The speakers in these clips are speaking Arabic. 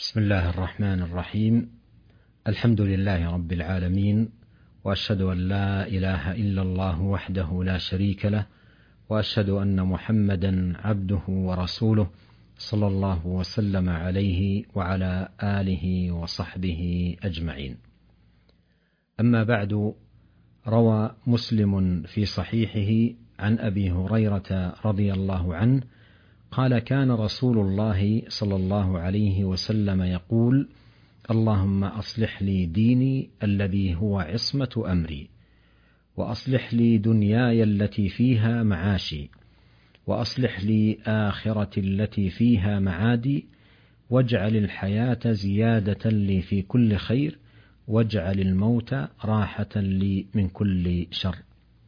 بسم الله الرحمن الرحيم. الحمد لله رب العالمين، وأشهد أن لا إله إلا الله وحده لا شريك له، وأشهد أن محمدا عبده ورسوله صلى الله وسلم عليه وعلى آله وصحبه أجمعين. أما بعد، روى مسلم في صحيحه عن أبي هريرة رضي الله عنه قال: كان رسول الله صلى الله عليه وسلم يقول: اللهم أصلح لي ديني الذي هو عصمة أمري، وأصلح لي دنياي التي فيها معاشي، وأصلح لي آخرتي التي فيها معادي، واجعل الحياة زيادة لي في كل خير، واجعل الموت راحة لي من كل شر.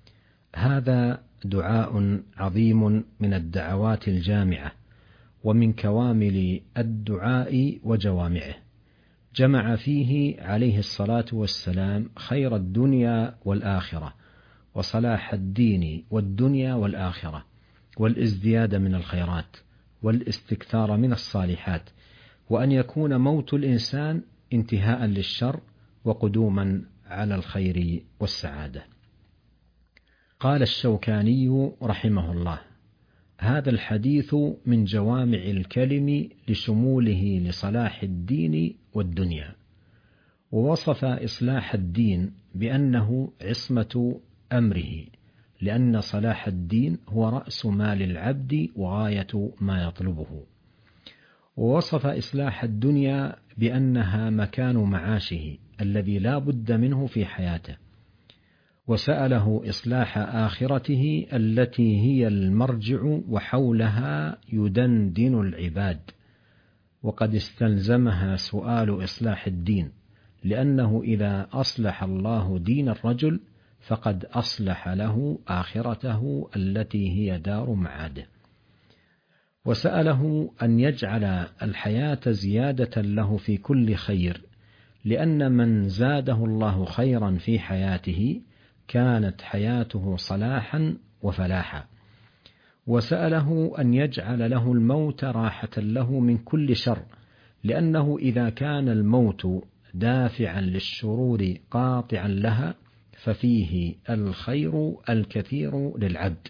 هذا دعاء عظيم من الدعوات الجامعة، ومن كوامل الدعاء وجوامعه، جمع فيه عليه الصلاة والسلام خير الدنيا والآخرة، وصلاح الدين والدنيا والآخرة، والازدياد من الخيرات، والاستكثار من الصالحات، وأن يكون موت الإنسان انتهاء للشر وقدوما على الخير والسعادة. قال الشوكاني رحمه الله: هذا الحديث من جوامع الكلم لشموله لصلاح الدين والدنيا، ووصف إصلاح الدين بأنه عصمة أمره، لأن صلاح الدين هو رأس مال العبد وغاية ما يطلبه. ووصف إصلاح الدنيا بأنها مكان معاشه الذي لا بد منه في حياته، وسأله إصلاح آخرته التي هي المرجع وحولها يدندن العباد، وقد استلزمها سؤال إصلاح الدين، لأنه إذا أصلح الله دين الرجل فقد أصلح له آخرته التي هي دار معاده. وسأله أن يجعل الحياة زيادة له في كل خير، لأن من زاده الله خيرا في حياته كانت حياته صلاحا وفلاحا. وسأله أن يجعل له الموت راحة له من كل شر، لأنه إذا كان الموت دافعا للشرور قاطعا لها ففيه الخير الكثير للعبد.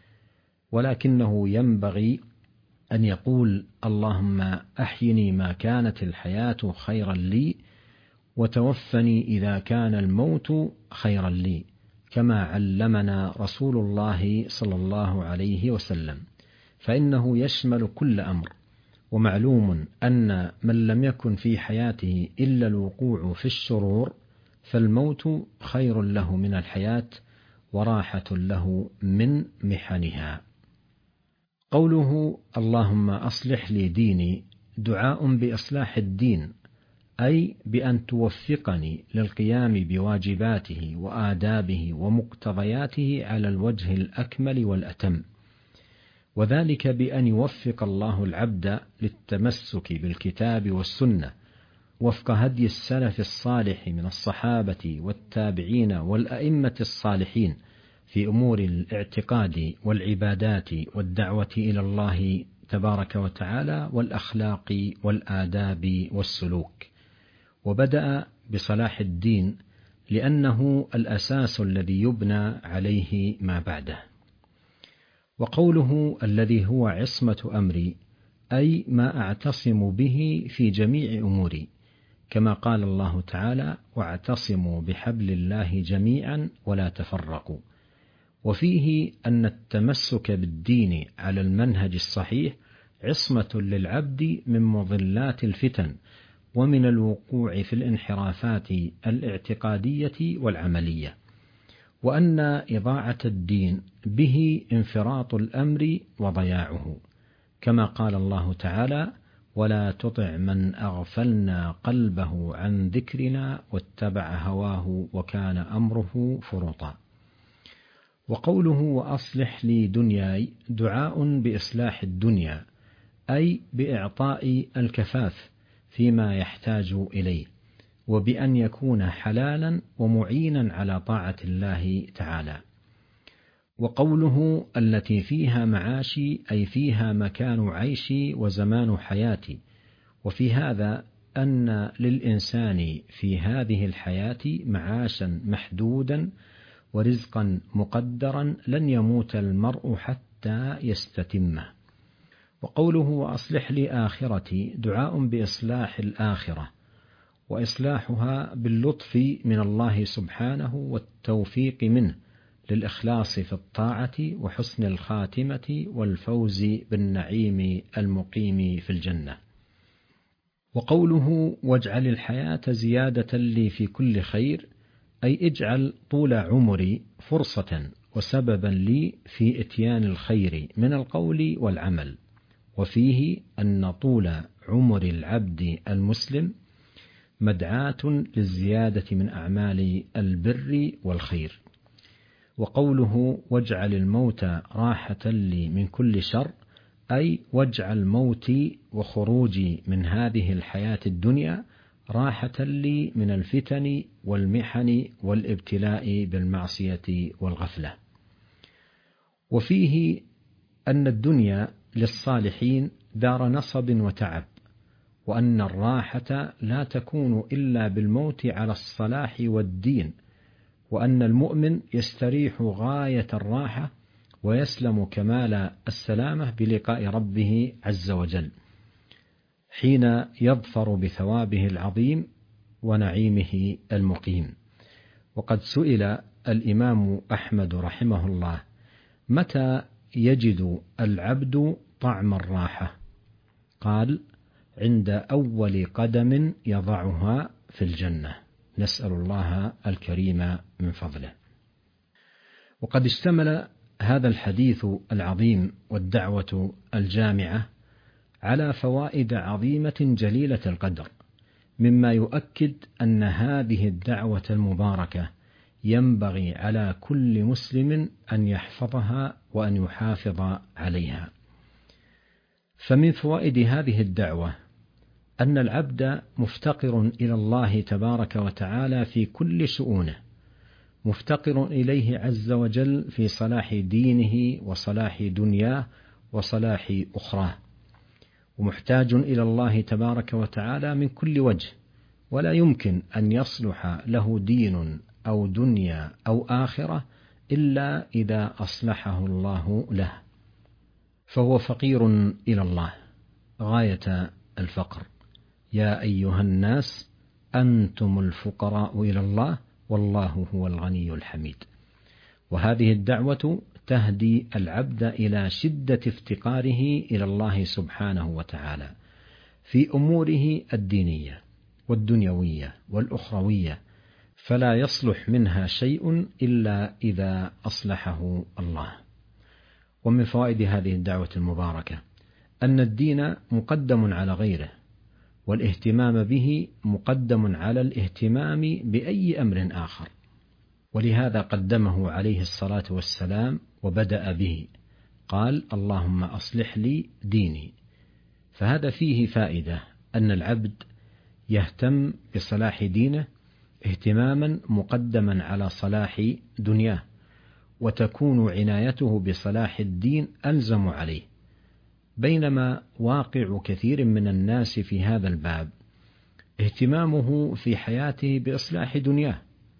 ولكنه ينبغي أن يقول: اللهم أحيني ما كانت الحياة خيرا لي، وتوفني إذا كان الموت خيرا لي، كما علمنا رسول الله صلى الله عليه وسلم، فإنه يشمل كل أمر. ومعلوم أن من لم يكن في حياته إلا الوقوع في الشرور فالموت خير له من الحياة وراحة له من محنها. قوله اللهم أصلح لي ديني دعاء بإصلاح الدين، أي بأن توفقني للقيام بواجباته وآدابه ومقتضياته على الوجه الأكمل والأتم، وذلك بأن يوفق الله العبد للتمسك بالكتاب والسنة وفق هدي السلف الصالح من الصحابة والتابعين والأئمة الصالحين في أمور الاعتقاد والعبادات والدعوة إلى الله تبارك وتعالى والأخلاق والآداب والسلوك. وبدأ بصلاح الدين لأنه الأساس الذي يبنى عليه ما بعده. وقوله الذي هو عصمة أمري، أي ما أعتصم به في جميع أموري، كما قال الله تعالى: واعتصموا بحبل الله جميعا ولا تفرقوا. وفيه أن التمسك بالدين على المنهج الصحيح عصمة للعبد من مضلات الفتن ومن الوقوع في الانحرافات الاعتقادية والعملية، وأن إضاعة الدين به انفراط الأمر وضياعه، كما قال الله تعالى: ولا تطع من أغفلنا قلبه عن ذكرنا واتبع هواه وكان أمره فرطا. وقوله وأصلح لي دنياي دعاء بإصلاح الدنيا، أي بإعطاء الكفاف فيما يحتاج إليه، وبأن يكون حلالا ومعينا على طاعة الله تعالى. وقوله التي فيها معاشي، أي فيها مكان عيشي وزمان حياتي، وفي هذا أن للإنسان في هذه الحياة معاشا محدودا ورزقا مقدرا لن يموت المرء حتى يستتمه. وقوله وأصلح لي آخرتي دعاء بإصلاح الآخرة، وإصلاحها باللطف من الله سبحانه والتوفيق منه للإخلاص في الطاعة وحسن الخاتمة والفوز بالنعيم المقيم في الجنة. وقوله واجعل الحياة زيادة لي في كل خير، أي اجعل طول عمري فرصة وسببا لي في إتيان الخير من القول والعمل. وفيه أن طول عمر العبد المسلم مدعاة للزيادة من أعمال البر والخير. وقوله واجعل الموت راحة لي من كل شر، أي واجعل موتي وخروجي من هذه الحياة الدنيا راحة لي من الفتن والمحن والابتلاء بالمعصية والغفلة. وفيه أن الدنيا للصالحين دار نصب وتعب، وأن الراحة لا تكون إلا بالموت على الصلاح والدين، وأن المؤمن يستريح غاية الراحة ويسلم كمال السلامة بلقاء ربه عز وجل حين يظفر بثوابه العظيم ونعيمه المقيم. وقد سئل الإمام أحمد رحمه الله متى يجد العبد طعم الراحة؟ قال عند أول قدم يضعها في الجنة، نسأل الله الكريم من فضله. وقد اشتمل هذا الحديث العظيم والدعوة الجامعة على فوائد عظيمة جليلة القدر، مما يؤكد أن هذه الدعوة المباركة ينبغي على كل مسلم أن يحفظها وأن يحافظ عليها. فمن فوائد هذه الدعوة أن العبد مفتقر إلى الله تبارك وتعالى في كل شؤونه، مفتقر إليه عز وجل في صلاح دينه وصلاح دنياه وصلاح أخراه، ومحتاج إلى الله تبارك وتعالى من كل وجه، ولا يمكن أن يصلح له دين أو دنيا أو آخرة إلا إذا أصلحه الله له، فهو فقير إلى الله غاية الفقر. يا أيها الناس أنتم الفقراء إلى الله والله هو الغني الحميد. وهذه الدعوة تهدي العبد إلى شدة افتقاره إلى الله سبحانه وتعالى في أموره الدينية والدنيوية والأخروية، فلا يصلح منها شيء إلا إذا أصلحه الله. ومن فوائد هذه الدعوة المباركة أن الدين مقدم على غيره، والاهتمام به مقدم على الاهتمام بأي أمر آخر، ولهذا قدمه عليه الصلاة والسلام وبدأ به، قال اللهم أصلح لي ديني. فهذا فيه فائدة أن العبد يهتم بصلاح دينه اهتماما مقدما على صلاح دنياه، وتكون عنايته بصلاح الدين ألزم عليه، بينما واقع كثير من الناس في هذا الباب اهتمامه في حياته بإصلاح دنياه،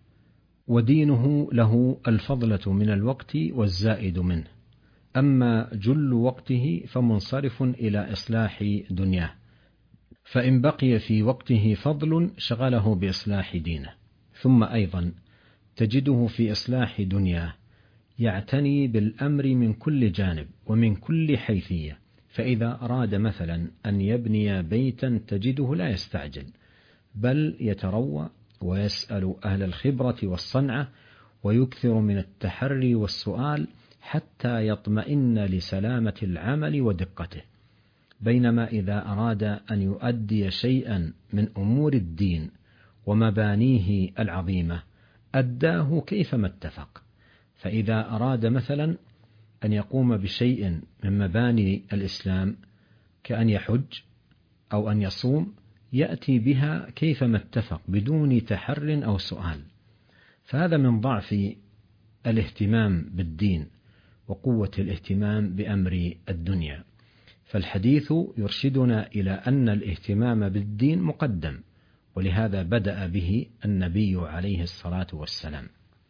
ودينه له الفضلة من الوقت والزائد منه، أما جل وقته فمنصرف إلى إصلاح دنياه، فإن بقي في وقته فضل شغله بإصلاح دينه. ثم أيضا تجده في إصلاح دنياه يعتني بالأمر من كل جانب ومن كل حيثية، فإذا أراد مثلا أن يبني بيتا تجده لا يستعجل، بل يتروى ويسأل أهل الخبرة والصنعة، ويكثر من التحري والسؤال حتى يطمئن لسلامة العمل ودقته. بينما إذا أراد أن يؤدي شيئا من أمور الدين ومبانيه العظيمة أداه كيفما اتفق. فإذا أراد مثلا أن يقوم بشيء من مباني الإسلام كأن يحج أو أن يصوم يأتي بها كيفما اتفق بدون تحر أو سؤال. فهذا من ضعف الاهتمام بالدين وقوة الاهتمام بأمر الدنيا. فالحديث يرشدنا إلى أن الاهتمام بالدين مقدم، ولهذا بدأ به النبي عليه الصلاة والسلام.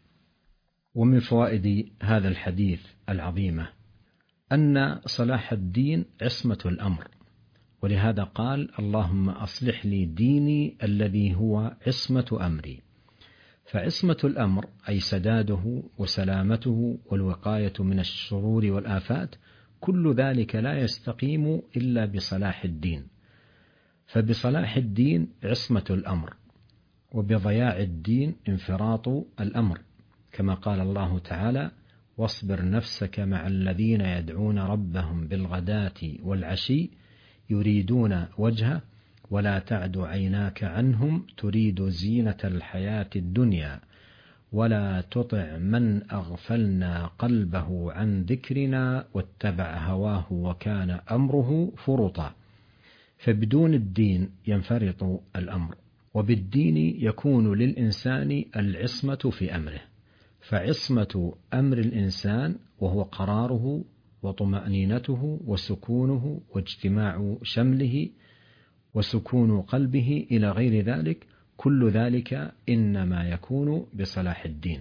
ومن فوائد هذا الحديث العظيمة أن صلاح الدين عصمة الأمر، ولهذا قال: اللهم أصلح لي ديني الذي هو عصمة أمري. فعصمة الأمر أي سداده وسلامته والوقاية من الشرور والآفات، كل ذلك لا يستقيم إلا بصلاح الدين. فبصلاح الدين عصمة الأمر، وبضياع الدين انفراط الأمر، كما قال الله تعالى: واصبر نفسك مع الذين يدعون ربهم بالغداة والعشي يريدون وجهه ولا تعد عيناك عنهم تريد زينة الحياة الدنيا ولا تطع من أغفلنا قلبه عن ذكرنا واتبع هواه وكان أمره فرطا. فبدون الدين ينفرط الأمر، وبالدين يكون للإنسان العصمة في أمره. فعصمة أمر الإنسان وهو قراره وطمأنينته وسكونه واجتماع شمله وسكون قلبه إلى غير ذلك، كل ذلك إنما يكون بصلاح الدين.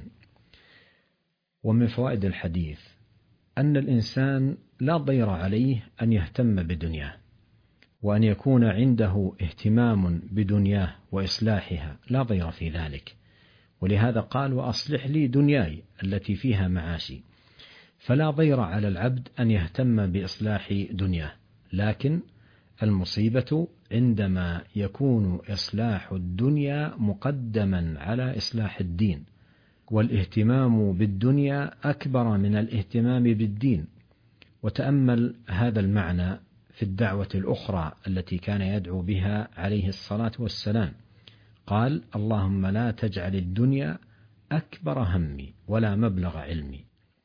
ومن فوائد الحديث أن الإنسان لا ضير عليه أن يهتم بدنياه، وأن يكون عنده اهتمام بدنياه وإصلاحها، لا ضير في ذلك. ولهذا قال: وأصلح لي دنياي التي فيها معاشي. فلا ضير على العبد أن يهتم بإصلاح دنياه، لكن المصيبة عندما يكون إصلاح الدنيا مقدما على إصلاح الدين، والاهتمام بالدنيا أكبر من الاهتمام بالدين. وتأمل هذا المعنى في الدعوة الأخرى التي كان يدعو بها عليه الصلاة والسلام. قال: اللهم لا تجعل الدنيا أكبر همي ولا مبلغ علمي.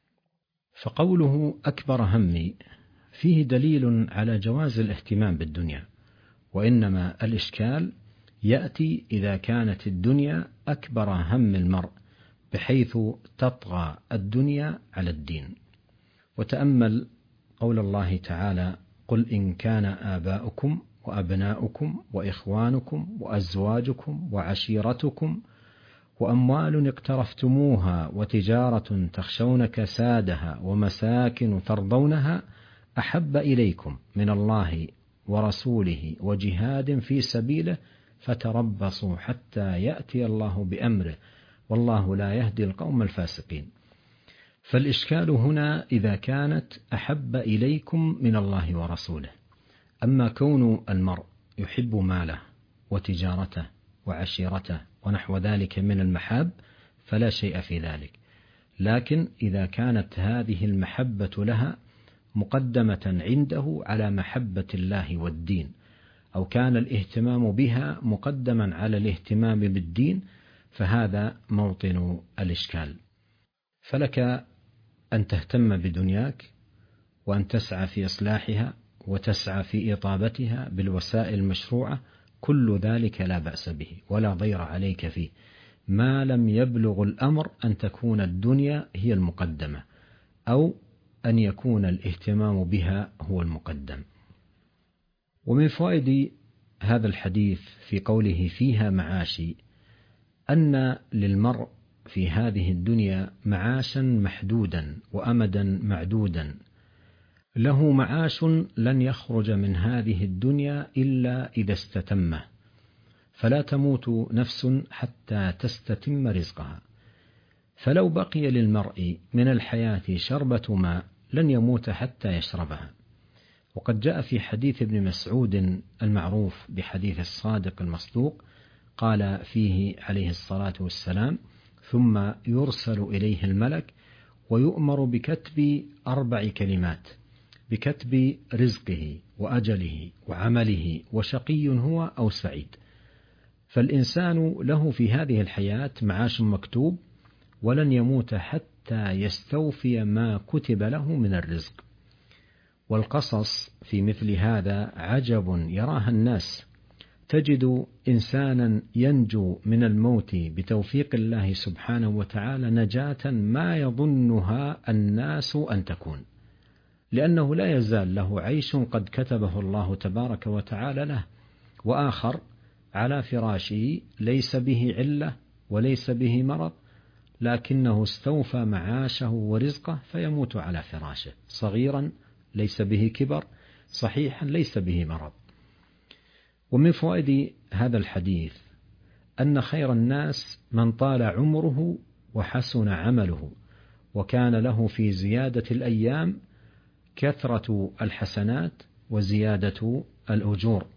فقوله أكبر همي فيه دليل على جواز الاهتمام بالدنيا، وإنما الإشكال يأتي إذا كانت الدنيا أكبر هم المرء بحيث تطغى الدنيا على الدين. وتأمل قول الله تعالى: قل إن كان آباؤكم وأبناؤكم وإخوانكم وأزواجكم وعشيرتكم وأموال اقترفتموها وتجارة تخشون كسادها ومساكن ترضونها أحب إليكم من الله ورسوله وجهاد في سبيله فتربصوا حتى يأتي الله بأمره والله لا يهدي القوم الفاسقين. فالإشكال هنا إذا كانت أحب إليكم من الله ورسوله. أما كون المرء يحب ماله وتجارته وعشيرته ونحو ذلك من المحاب فلا شيء في ذلك، لكن إذا كانت هذه المحبة لها مقدمة عنده على محبة الله والدين، أو كان الاهتمام بها مقدما على الاهتمام بالدين، فهذا موطن الإشكال. فلك أن تهتم بدنياك وأن تسعى في إصلاحها وتسعى في إطابتها بالوسائل المشروعة، كل ذلك لا بأس به ولا ضير عليك فيه، ما لم يبلغ الأمر أن تكون الدنيا هي المقدمة أو أن يكون الاهتمام بها هو المقدم. ومن فوائد هذا الحديث في قوله فيها معاشي أن للمرء في هذه الدنيا معاشا محدودا وأمدا معدودا، له معاش لن يخرج من هذه الدنيا إلا إذا استتمه، فلا تموت نفس حتى تستتم رزقها. فلو بقي للمرء من الحياة شربة ماء لن يموت حتى يشربها. وقد جاء في حديث ابن مسعود المعروف بحديث الصادق المصدوق قال فيه عليه الصلاة والسلام: ثم يرسل إليه الملك ويؤمر بكتب 4 كلمات: بكتب رزقه وأجله وعمله وشقي هو أو سعيد. فالإنسان له في هذه الحياة معاش مكتوب، ولن يموت حتى يستوفي ما كتب له من الرزق. والقصص في مثل هذا عجب يراها الناس، تجد إنسانا ينجو من الموت بتوفيق الله سبحانه وتعالى نجاة ما يظنها الناس أن تكون، لأنه لا يزال له عيش قد كتبه الله تبارك وتعالى له، وآخر على فراشه ليس به علة وليس به مرض، لكنه استوفى معاشه ورزقه فيموت على فراشه، صغيرا ليس به كبر، صحيحا ليس به مرض. ومن فوائد هذا الحديث أن خير الناس من طال عمره وحسن عمله، وكان له في زيادة الأيام كثرة الحسنات وزيادة الأجور.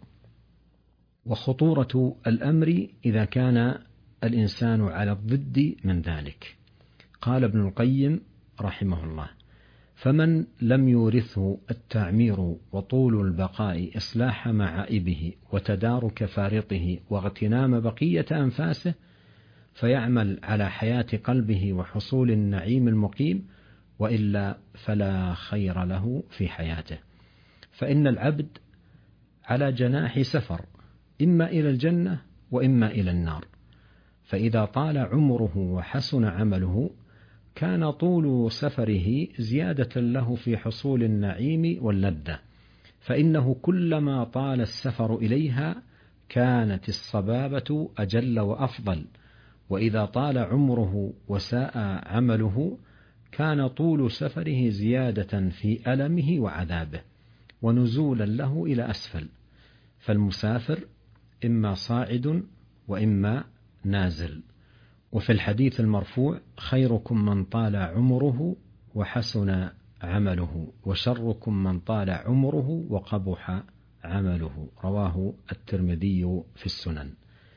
وخطورة الأمر إذا كان الإنسان على الضد من ذلك. قال ابن القيم رحمه الله: فمن لم يورثه التعمير وطول البقاء إصلاح معائبه وتدارك فارطه واغتنام بقية أنفاسه، فيعمل على حياة قلبه وحصول النعيم المقيم، وإلا فلا خير له في حياته. فإن العبد على جناح سفر، إما إلى الجنة وإما إلى النار، فإذا طال عمره وحسن عمله كان طول سفره زيادة له في حصول النعيم واللذة، فإنه كلما طال السفر إليها كانت الصبابة أجل وأفضل، وإذا طال عمره وساء عمله كان طول سفره زيادة في ألمه وعذابه ونزولا له إلى أسفل. فالمسافر إما صاعد وإما نازل. وفي الحديث المرفوع: خيركم من طال عمره وحسن عمله، وشركم من طال عمره وقبح عمله. رواه الترمذي في السنن.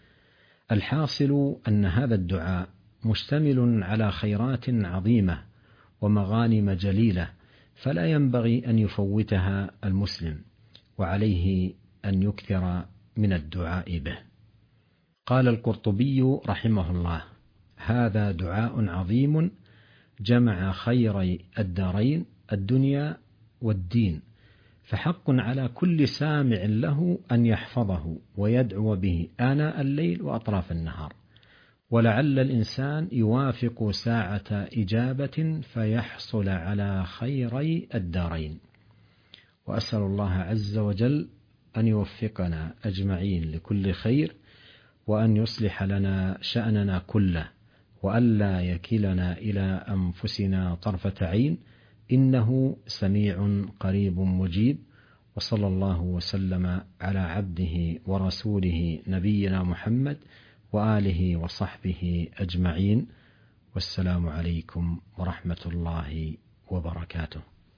الحاصل أن هذا الدعاء مشتمل على خيرات عظيمة ومغانم جليلة، فلا ينبغي أن يفوتها المسلم، وعليه أن يكثر من الدعاء به. قال القرطبي رحمه الله: هذا دعاء عظيم جمع خيري الدارين الدنيا والدين، فحق على كل سامع له أن يحفظه ويدعو به آناء الليل وأطراف النهار، ولعل الإنسان يوافق ساعة إجابة فيحصل على خيري الدارين. وأسأل الله عز وجل أن يوفقنا أجمعين لكل خير، وأن يصلح لنا شأننا كله، وألا يكلنا إلى أنفسنا طرفة عين، إنه سميع قريب مجيب. وصلى الله وسلم على عبده ورسوله نبينا محمد وآله وصحبه أجمعين، والسلام عليكم ورحمة الله وبركاته.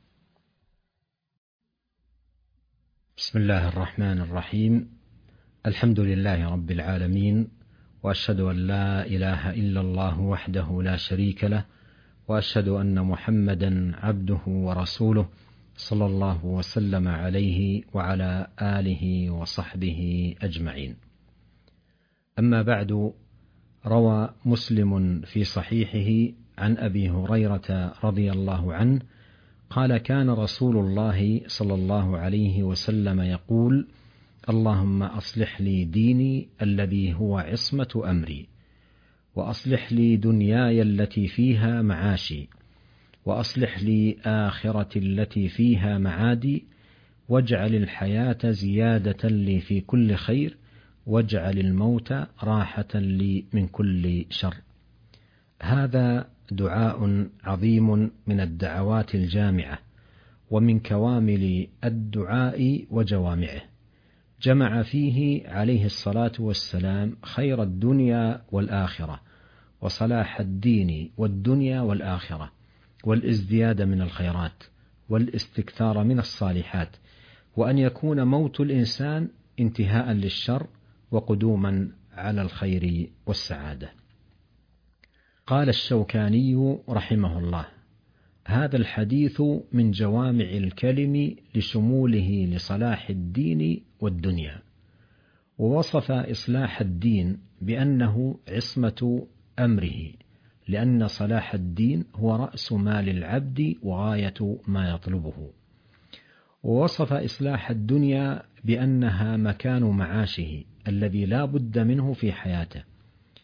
بسم الله الرحمن الرحيم. الحمد لله رب العالمين، وأشهد أن لا إله إلا الله وحده لا شريك له، وأشهد أن محمدا عبده ورسوله، صلى الله وسلم عليه وعلى آله وصحبه أجمعين. أما بعد، روى مسلم في صحيحه عن أبي هريرة رضي الله عنه قال: كان رسول الله صلى الله عليه وسلم يقول: اللهم أصلح لي ديني الذي هو عصمة أمري، وأصلح لي دنياي التي فيها معاشي، وأصلح لي آخرتي التي فيها معادي، واجعل الحياة زيادة لي في كل خير، واجعل الموت راحة لي من كل شر. هذا دعاء عظيم من الدعوات الجامعة، ومن كوامل الدعاء وجوامعه، جمع فيه عليه الصلاة والسلام خير الدنيا والآخرة، وصلاح الدين والدنيا والآخرة، والازدياد من الخيرات، والاستكثار من الصالحات، وأن يكون موت الإنسان انتهاء للشر وقدوما على الخير والسعادة. قال الشوكاني رحمه الله: هذا الحديث من جوامع الكلم لشموله لصلاح الدين والدنيا، ووصف إصلاح الدين بأنه عصمة أمره، لأن صلاح الدين هو رأس مال العبد وغاية ما يطلبه. ووصف إصلاح الدنيا بأنها مكان معاشه الذي لا بد منه في حياته،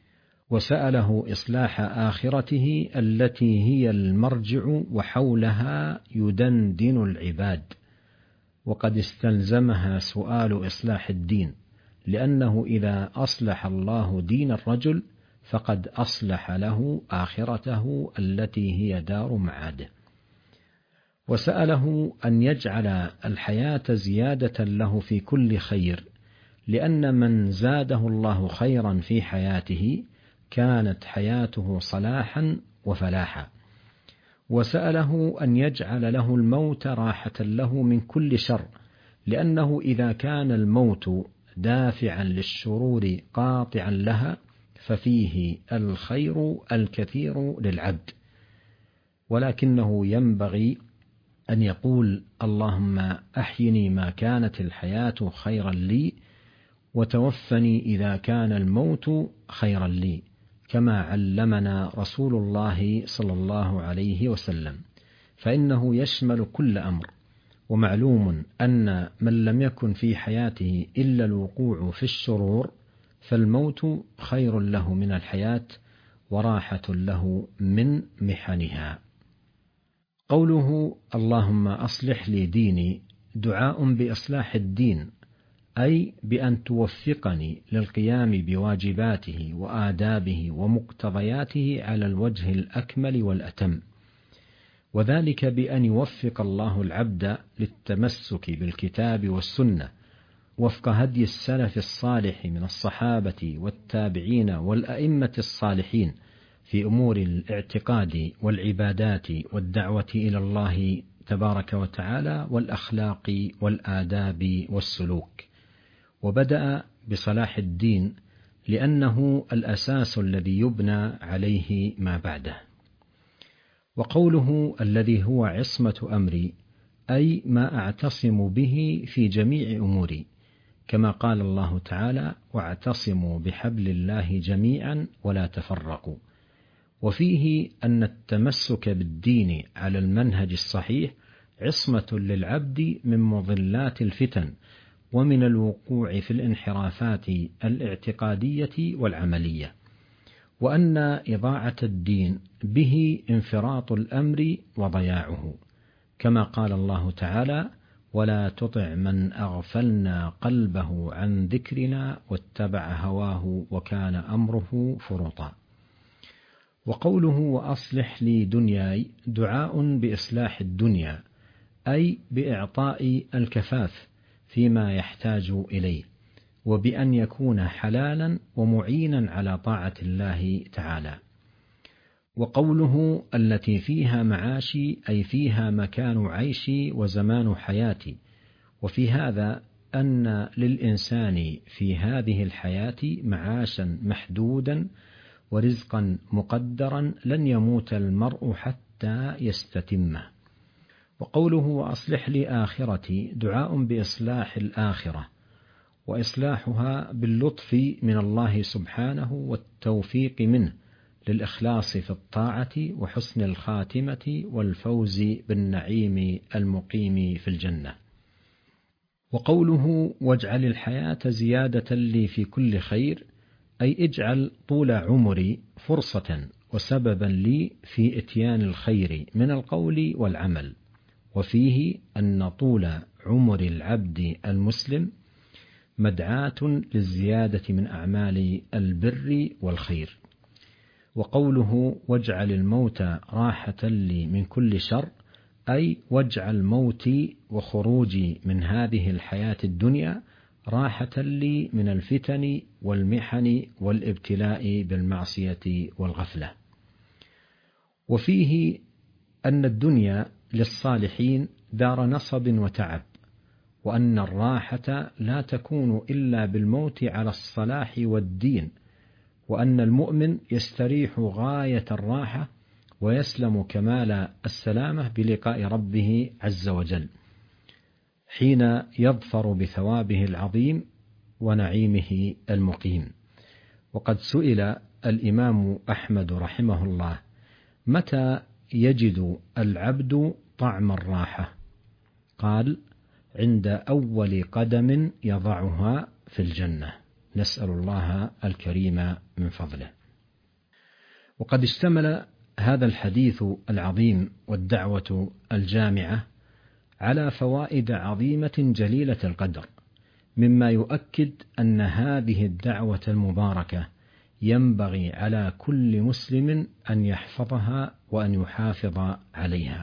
وسأله إصلاح آخرته التي هي المرجع وحولها يدندن العباد، وقد استلزمها سؤال إصلاح الدين، لأنه إذا أصلح الله دين الرجل فقد أصلح له آخرته التي هي دار معاده. وسأله أن يجعل الحياة زيادة له في كل خير، لأن من زاده الله خيرا في حياته كانت حياته صلاحا وفلاحا. وسأله أن يجعل له الموت راحة له من كل شر، لأنه إذا كان الموت دافعا للشرور قاطعا لها ففيه الخير الكثير للعبد. ولكنه ينبغي أن يقول: اللهم أحيني ما كانت الحياة خيرا لي، وتوفني إذا كان الموت خيرا لي، كما علمنا رسول الله صلى الله عليه وسلم، فإنه يشمل كل أمر. ومعلوم أن من لم يكن في حياته إلا الوقوع في الشرور فالموت خير له من الحياة وراحة له من محنها. قوله اللهم أصلح لي ديني دعاء بإصلاح الدين، أي بأن توفقني للقيام بواجباته وآدابه ومقتضياته على الوجه الأكمل والأتم، وذلك بأن يوفق الله العبد للتمسك بالكتاب والسنة وفق هدي السلف الصالح من الصحابة والتابعين والأئمة الصالحين في أمور الاعتقاد والعبادات والدعوة إلى الله تبارك وتعالى والأخلاق والآداب والسلوك. وبدأ بصلاح الدين لأنه الأساس الذي يبنى عليه ما بعده. وقوله الذي هو عصمة أمري، أي ما أعتصم به في جميع أموري، كما قال الله تعالى: واعتصموا بحبل الله جميعا ولا تفرقوا. وفيه أن التمسك بالدين على المنهج الصحيح عصمة للعبد من مضلات الفتن ومن الوقوع في الانحرافات الاعتقادية والعملية، وأن إضاعة الدين به انفراط الأمر وضياعه، كما قال الله تعالى: ولا تطع من أغفلنا قلبه عن ذكرنا واتبع هواه وكان أمره فرطا. وقوله وأصلح لي دنياي دعاء بإصلاح الدنيا، أي بإعطاء الكفاف فيما يحتاج إليه، وبأن يكون حلالا ومعينا على طاعة الله تعالى. وقوله التي فيها معاشي، أي فيها مكان عيشي وزمان حياتي. وفي هذا أن للإنسان في هذه الحياة معاشا محدودا ورزقا مقدرا لن يموت المرء حتى يستتمه. وقوله وأصلح لي آخرتي دعاء بإصلاح الآخرة، وإصلاحها باللطف من الله سبحانه والتوفيق منه للإخلاص في الطاعة وحسن الخاتمة والفوز بالنعيم المقيم في الجنة. وقوله واجعل الحياة زيادة لي في كل خير، أي اجعل طول عمري فرصة وسببا لي في إتيان الخير من القول والعمل. وفيه أن طول عمر العبد المسلم مدعاة للزيادة من أعمال البر والخير. وقوله واجعل الموت راحة لي من كل شر، أي واجعل موتي وخروجي من هذه الحياة الدنيا راحة لي من الفتن والمحن والابتلاء بالمعصية والغفلة. وفيه أن الدنيا للصالحين دار نصب وتعب، وأن الراحة لا تكون إلا بالموت على الصلاح والدين، وأن المؤمن يستريح غاية الراحة ويسلم كمال السلامة بلقاء ربه عز وجل حين يظفر بثوابه العظيم ونعيمه المقيم. وقد سئل الإمام أحمد رحمه الله: متى يجد العبد طعم الراحة؟ قال: عند أول قدم يضعها في الجنة. نسأل الله الكريم من فضله. وقد اشتمل هذا الحديث العظيم والدعوة الجامعة على فوائد عظيمة جليلة القدر، مما يؤكد أن هذه الدعوة المباركة ينبغي على كل مسلم أن يحفظها وأن يحافظ عليها.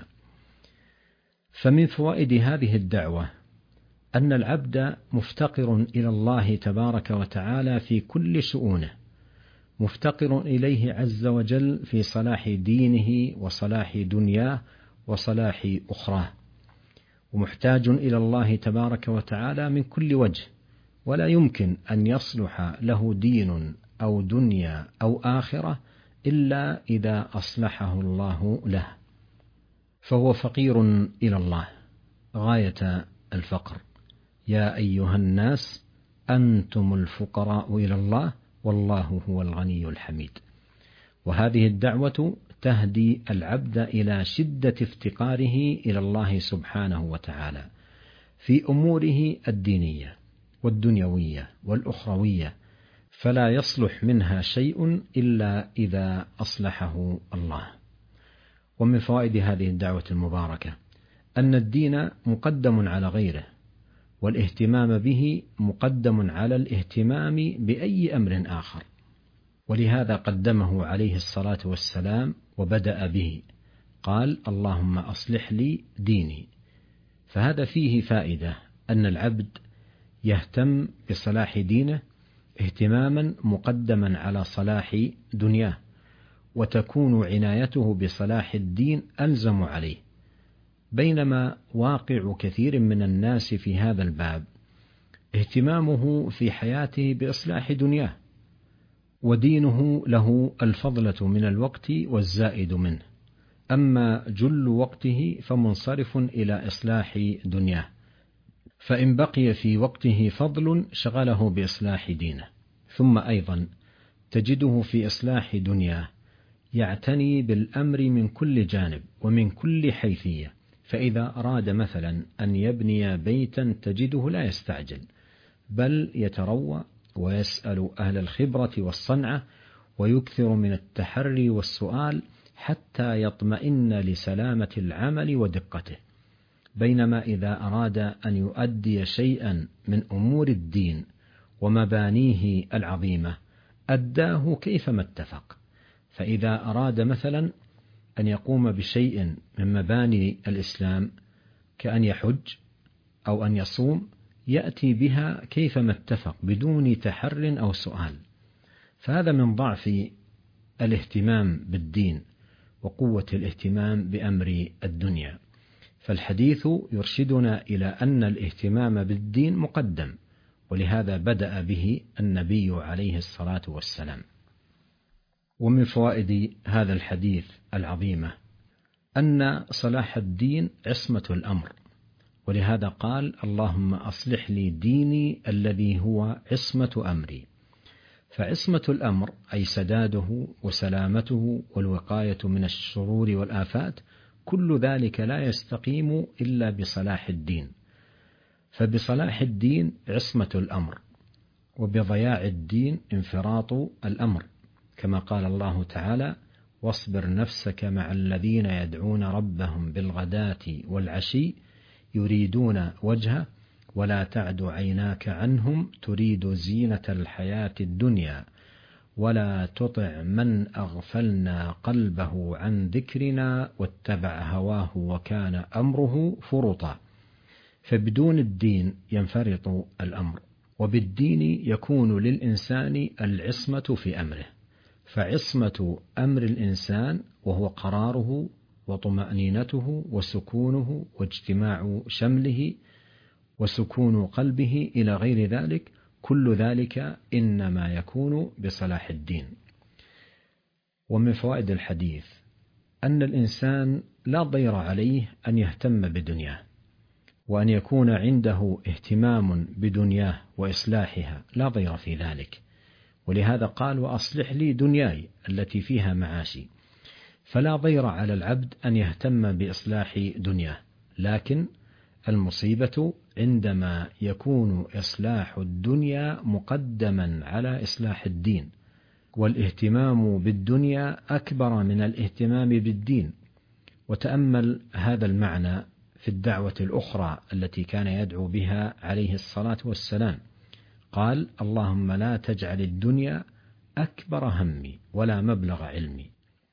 فمن فوائد هذه الدعوة أن العبد مفتقر إلى الله تبارك وتعالى في كل شؤونه، مفتقر إليه عز وجل في صلاح دينه وصلاح دنياه وصلاح أخراه، ومحتاج إلى الله تبارك وتعالى من كل وجه، ولا يمكن أن يصلح له دين أو دنيا أو آخرة إلا إذا أصلحه الله له، فهو فقير إلى الله غاية الفقر. يا أيها الناس أنتم الفقراء إلى الله والله هو الغني الحميد. وهذه الدعوة تهدي العبد إلى شدة افتقاره إلى الله سبحانه وتعالى في أموره الدينية والدنيوية والأخروية، فلا يصلح منها شيء إلا إذا أصلحه الله. ومن فوائد هذه الدعوة المباركة أن الدين مقدم على غيره، والاهتمام به مقدم على الاهتمام بأي أمر آخر، ولهذا قدمه عليه الصلاة والسلام وبدأ به، قال اللهم أصلح لي ديني. فهذا فيه فائدة أن العبد يهتم بصلاح دينه اهتماما مقدما على صلاح دنياه، وتكون عنايته بصلاح الدين ألزم عليه، بينما واقع كثير من الناس في هذا الباب اهتمامه في حياته بإصلاح دنياه، ودينه له الفضلة من الوقت والزائد منه، أما جل وقته فمنصرف إلى إصلاح دنياه، فإن بقي في وقته فضل شغله بإصلاح دينه. ثم أيضا تجده في إصلاح دنياه يعتني بالأمر من كل جانب ومن كل حيثية، فإذا أراد مثلا أن يبني بيتا تجده لا يستعجل، بل يتروى ويسأل أهل الخبرة والصنعة، ويكثر من التحري والسؤال حتى يطمئن لسلامة العمل ودقته. بينما إذا أراد أن يؤدي شيئا من أمور الدين ومبانيه العظيمة أداه كيفما اتفق، فإذا أراد مثلا أن يقوم بشيء من مباني الإسلام كأن يحج أو أن يصوم يأتي بها كيفما اتفق بدون تحر أو سؤال. فهذا من ضعف الاهتمام بالدين وقوة الاهتمام بأمر الدنيا. فالحديث يرشدنا إلى أن الاهتمام بالدين مقدم، ولهذا بدأ به النبي عليه الصلاة والسلام. ومن فوائد هذا الحديث العظيمة أن صلاح الدين عصمة الأمر، ولهذا قال اللهم أصلح لي ديني الذي هو عصمة أمري. فعصمة الأمر أي سداده وسلامته والوقاية من الشرور والآفات، كل ذلك لا يستقيم إلا بصلاح الدين. فبصلاح الدين عصمة الأمر، وبضياع الدين انفراط الأمر، كما قال الله تعالى واصبر نفسك مع الذين يدعون ربهم بالغداة والعشي يريدون وجهه ولا تعد عيناك عنهم تريد زينة الحياة الدنيا ولا تطع من أغفلنا قلبه عن ذكرنا واتبع هواه وكان أمره فرطا. فبدون الدين ينفرط الأمر، وبالدين يكون للإنسان العصمة في أمره. فعصمة أمر الإنسان وهو قراره وطمأنينته وسكونه واجتماع شمله وسكون قلبه إلى غير ذلك، كل ذلك إنما يكون بصلاح الدين. ومن فوائد الحديث أن الإنسان لا ضير عليه أن يهتم بدنياه، وأن يكون عنده اهتمام بدنياه وإصلاحها، لا ضير في ذلك. ولهذا قال وأصلح لي دنياي التي فيها معاشي. فلا ضير على العبد أن يهتم بإصلاح دنياه، لكن المصيبة عندما يكون إصلاح الدنيا مقدما على إصلاح الدين، والاهتمام بالدنيا أكبر من الاهتمام بالدين. وتأمل هذا المعنى في الدعوة الأخرى التي كان يدعو بها عليه الصلاة والسلام، قال: اللهم لا تجعل الدنيا أكبر همي ولا مبلغ علمي.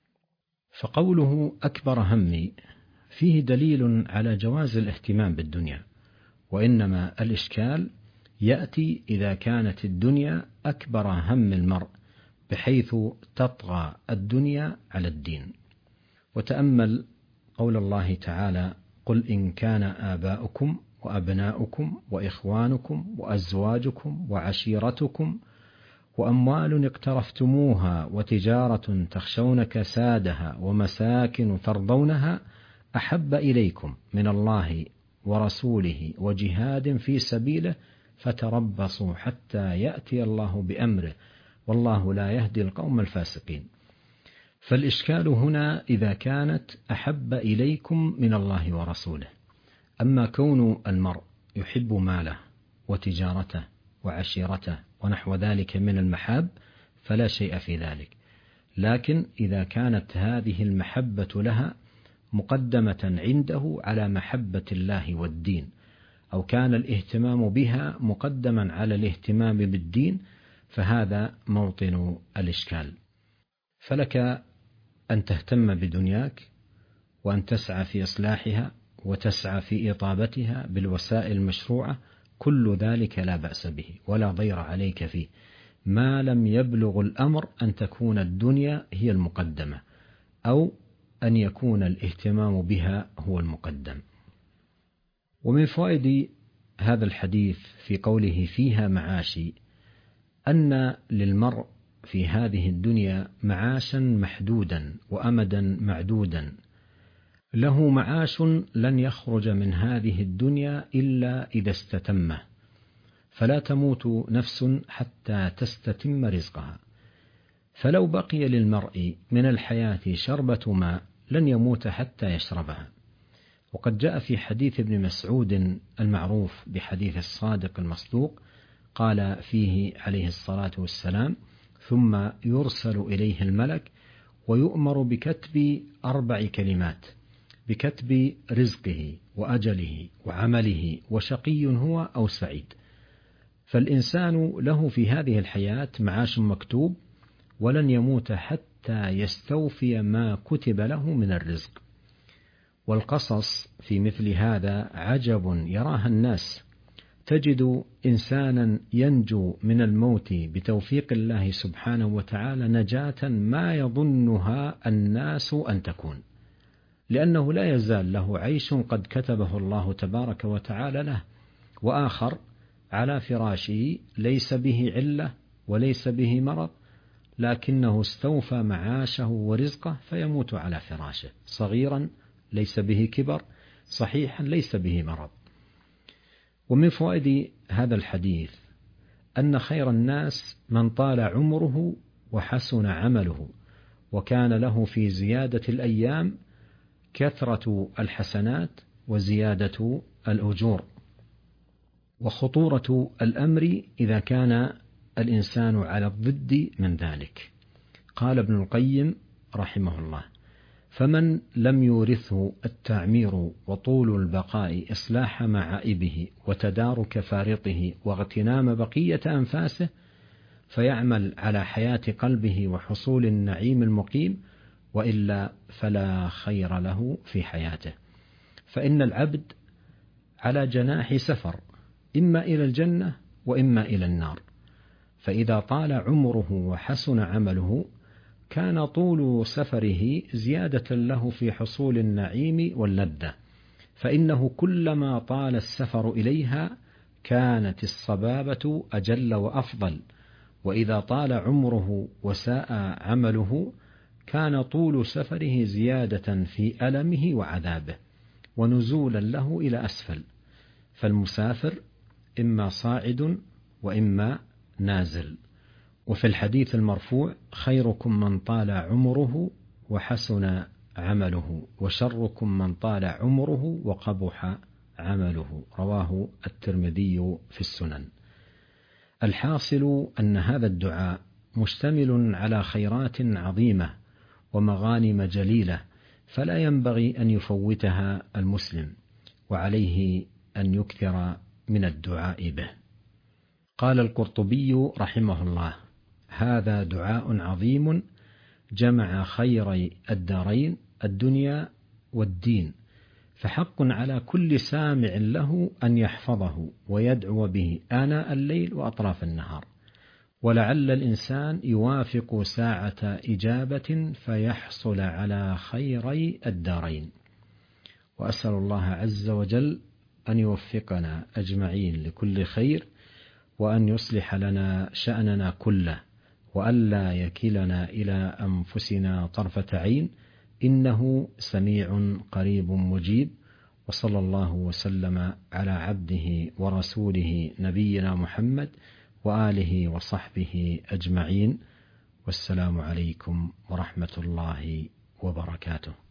فقوله أكبر همي فيه دليل على جواز الاهتمام بالدنيا، وإنما الإشكال يأتي إذا كانت الدنيا أكبر هم المرء بحيث تطغى الدنيا على الدين. وتأمل قول الله تعالى: قل إن كان آباؤكم وأبناؤكم وإخوانكم وأزواجكم وعشيرتكم وأموال اقترفتموها وتجارة تخشون كسادها ومساكن ترضونها أحب إليكم من الله ورسوله وجهاد في سبيله فتربصوا حتى يأتي الله بأمره والله لا يهدي القوم الفاسقين. فالإشكال هنا إذا كانت أحب إليكم من الله ورسوله. أما كون المرء يحب ماله وتجارته وعشيرته ونحو ذلك من المحاب فلا شيء في ذلك، لكن إذا كانت هذه المحبة لها مقدمة عنده على محبة الله والدين، أو كان الاهتمام بها مقدما على الاهتمام بالدين، فهذا موطن الإشكال. فلك أن تهتم بدنياك وأن تسعى في إصلاحها وتسعى في إطابتها بالوسائل المشروعة، كل ذلك لا بأس به ولا ضير عليك فيه، ما لم يبلغ الأمر أن تكون الدنيا هي المقدمة أو أن يكون الاهتمام بها هو المقدم. ومن فوائد هذا الحديث في قوله فيها معاشي أن للمرء في هذه الدنيا معاشا محدودا وأمدا معدودا، له معاش لن يخرج من هذه الدنيا إلا إذا استتمه، فلا تموت نفس حتى تستتم رزقها. فلو بقي للمرء من الحياة شربة ماء لن يموت حتى يشربها. وقد جاء في حديث ابن مسعود المعروف بحديث الصادق المصدوق، قال فيه عليه الصلاة والسلام: ثم يرسل إليه الملك ويؤمر بكتب 4 كلمات: بكتب رزقه وأجله وعمله وشقي هو أو سعيد. فالإنسان له في هذه الحياة معاش مكتوب، ولن يموت حتى يستوفي ما كتب له من الرزق. والقصص في مثل هذا عجب يراها الناس، تجد إنسانا ينجو من الموت بتوفيق الله سبحانه وتعالى نجاة ما يظنها الناس أن تكون، لأنه لا يزال له عيش قد كتبه الله تبارك وتعالى له، وآخر على فراشه ليس به علة وليس به مرض، لكنه استوفى معاشه ورزقه فيموت على فراشه، صغيرا ليس به كبر، صحيحا ليس به مرض. ومن فوائد هذا الحديث أن خير الناس من طال عمره وحسن عمله، وكان له في زيادة الأيام كثرة الحسنات وزيادة الأجور. وخطورة الأمر إذا كان الإنسان على الضد من ذلك. قال ابن القيم رحمه الله: فمن لم يورثه التعمير وطول البقاء إصلاح معائبه وتدارك فارطه واغتنام بقية أنفاسه، فيعمل على حياة قلبه وحصول النعيم المقيم، وإلا فلا خير له في حياته. فإن العبد على جناح سفر، إما إلى الجنة وإما إلى النار، فإذا طال عمره وحسن عمله كان طول سفره زيادة له في حصول النعيم واللذة، فإنه كلما طال السفر إليها كانت الصبابة أجل وأفضل، وإذا طال عمره وساء عمله كان طول سفره زيادة في ألمه وعذابه ونزولا له إلى أسفل. فالمسافر إما صاعد وإما نازل. وفي الحديث المرفوع: خيركم من طال عمره وحسن عمله، وشركم من طال عمره وقبح عمله. رواه الترمذي في السنن. الحاصل أن هذا الدعاء مشتمل على خيرات عظيمة ومغانم جليلة، فلا ينبغي أن يفوتها المسلم، وعليه أن يكثر من الدعاء به. قال القرطبي رحمه الله: هذا دعاء عظيم جمع خيري الدارين الدنيا والدين، فحق على كل سامع له أن يحفظه ويدعو به آناء الليل وأطراف النهار، ولعل الإنسان يوافق ساعة إجابة فيحصل على خيري الدارين. وأسأل الله عز وجل أن يوفقنا أجمعين لكل خير، وأن يصلح لنا شأننا كله، وألا يكلنا إلى أنفسنا طرفة عين، إنه سميع قريب مجيب. وصلى الله وسلم على عبده ورسوله نبينا محمد وآله وصحبه أجمعين، والسلام عليكم ورحمة الله وبركاته.